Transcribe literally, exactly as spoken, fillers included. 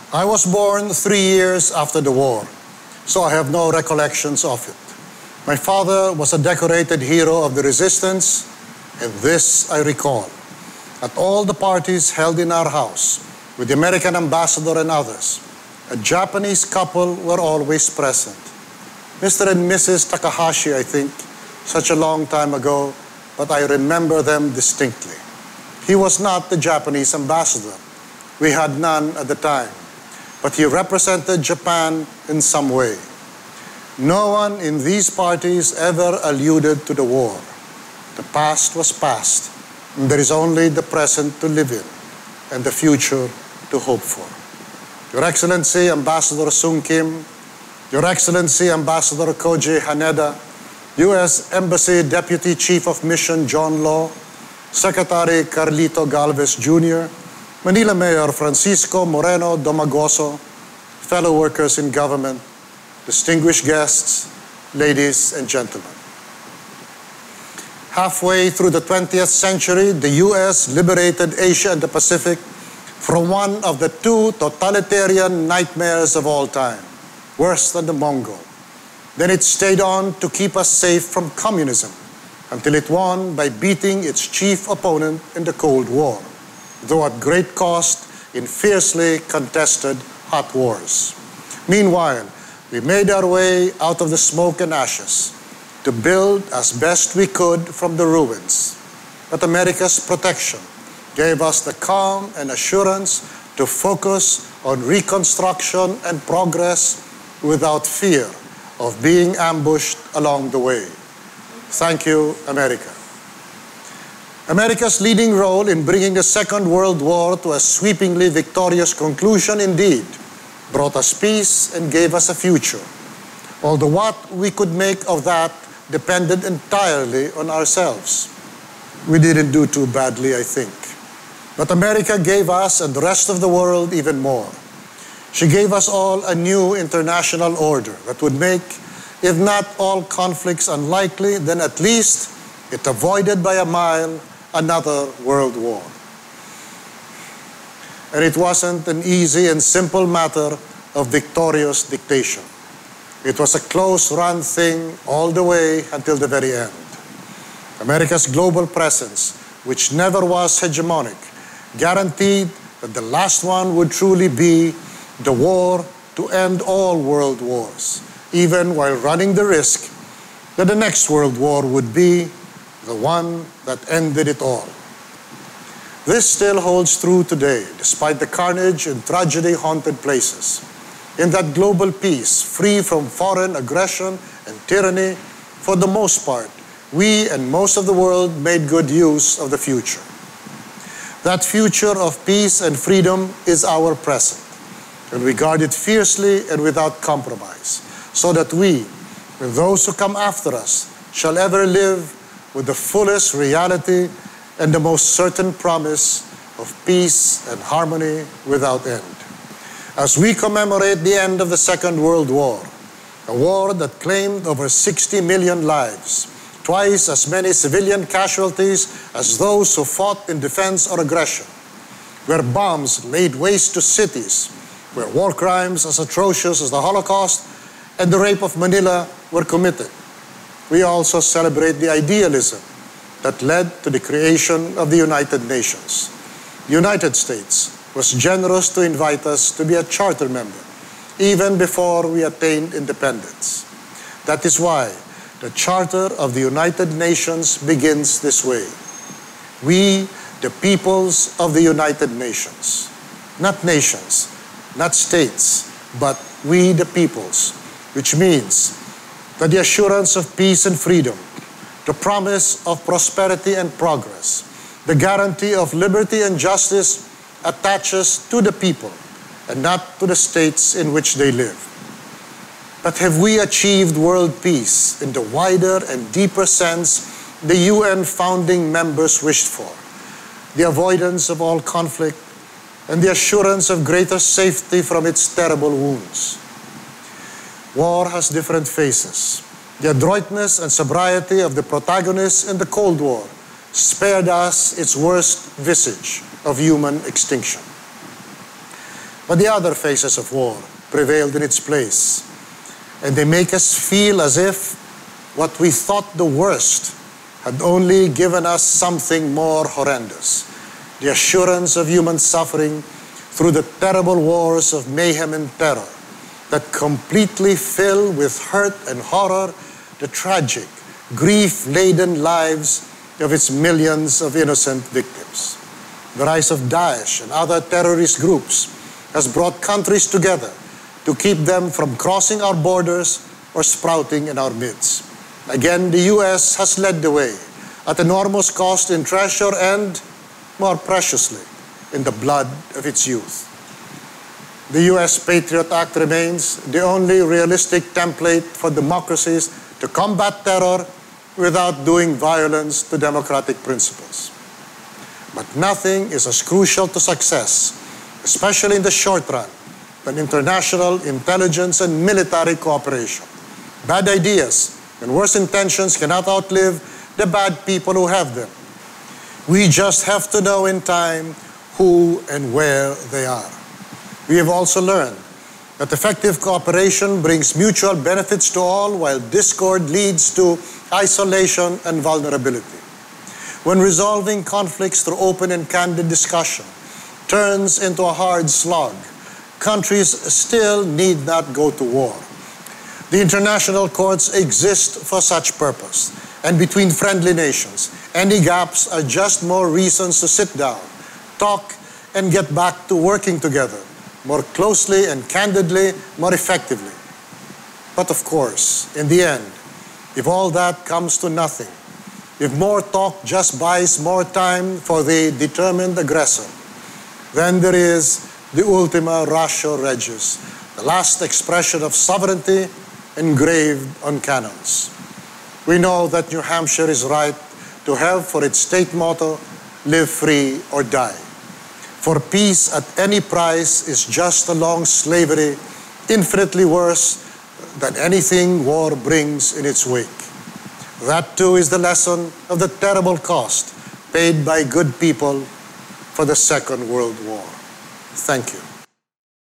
I was born three years after the war, so I have no recollections of it. My father was a decorated hero of the resistance, and this I recall. At all the parties held in our house, with the American ambassador and others, a Japanese couple were always present. Mister and Missus Takahashi, I think, such a long time ago, but I remember them distinctly. He was not the Japanese ambassador. We had none at the time, but he represented Japan in some way. No one in these parties ever alluded to the war. The past was past, and there is only the present to live in, and the future to hope for. Your Excellency, Ambassador Sung Kim, Your Excellency, Ambassador Koji Haneda, U S Embassy Deputy Chief of Mission John Law, Secretary Carlito Galvez Junior, Manila Mayor Francisco Moreno Domagoso, fellow workers in government, distinguished guests, ladies and gentlemen. Halfway through the twentieth century, the U S liberated Asia and the Pacific from one of the two totalitarian nightmares of all time, worse than the Mongol. Then it stayed on to keep us safe from communism until it won by beating its chief opponent in the Cold War, though at great cost in fiercely contested hot wars. Meanwhile, we made our way out of the smoke and ashes to build as best we could from the ruins. But America's protection gave us the calm and assurance to focus on reconstruction and progress without fear of being ambushed along the way. Thank you, America. America's leading role in bringing the Second World War to a sweepingly victorious conclusion indeed brought us peace and gave us a future. Although what we could make of that depended entirely on ourselves. We didn't do too badly, I think. But America gave us and the rest of the world even more. She gave us all a new international order that would make, if not all conflicts unlikely, then at least it avoided by a mile another world war. And it wasn't an easy and simple matter of victorious dictation. It was a close-run thing all the way until the very end. America's global presence, which never was hegemonic, guaranteed that the last one would truly be the war to end all world wars, even while running the risk that the next world war would be the one that ended it all. This still holds true today, despite the carnage and tragedy-haunted places. In that global peace, free from foreign aggression and tyranny, for the most part, we and most of the world made good use of the future. That future of peace and freedom is our present, and we guard it fiercely and without compromise, so that we, and those who come after us, shall ever live with the fullest reality and the most certain promise of peace and harmony without end. As we commemorate the end of the Second World War, a war that claimed over sixty million lives, twice as many civilian casualties as those who fought in defense or aggression, where bombs laid waste to cities, where war crimes as atrocious as the Holocaust and the rape of Manila were committed. We also celebrate the idealism that led to the creation of the United Nations. The United States was generous to invite us to be a charter member, even before we attained independence. That is why the Charter of the United Nations begins this way. We, the peoples of the United Nations. Not nations, not states, but we, the peoples, which means that the assurance of peace and freedom, the promise of prosperity and progress, the guarantee of liberty and justice attaches to the people and not to the states in which they live. But have we achieved world peace in the wider and deeper sense the U N founding members wished for? The avoidance of all conflict and the assurance of greater safety from its terrible wounds. War has different faces. The adroitness and sobriety of the protagonists in the Cold War spared us its worst visage of human extinction. But the other phases of war prevailed in its place, and they make us feel as if what we thought the worst had only given us something more horrendous, the assurance of human suffering through the terrible wars of mayhem and terror that completely fill with hurt and horror the tragic, grief-laden lives of its millions of innocent victims. The rise of Daesh and other terrorist groups has brought countries together to keep them from crossing our borders or sprouting in our midst. Again, the U S has led the way at enormous cost in treasure and, more preciously, in the blood of its youth. The U S Patriot Act remains the only realistic template for democracies to combat terror without doing violence to democratic principles. But nothing is as crucial to success, especially in the short run, than international intelligence and military cooperation. Bad ideas and worse intentions cannot outlive the bad people who have them. We just have to know in time who and where they are. We have also learned that effective cooperation brings mutual benefits to all, while discord leads to isolation and vulnerability. When resolving conflicts through open and candid discussion turns into a hard slog, countries still need not go to war. The international courts exist for such purpose, and between friendly nations, any gaps are just more reasons to sit down, talk, and get back to working together more closely and candidly, more effectively. But of course, in the end, if all that comes to nothing, if more talk just buys more time for the determined aggressor, then there is the ultima ratio regis, the last expression of sovereignty engraved on cannons. We know that New Hampshire is right to have for its state motto, live free or die. For peace at any price is just a long slavery, infinitely worse than anything war brings in its wake. That too is the lesson of the terrible cost paid by good people for the Second World War. Thank you.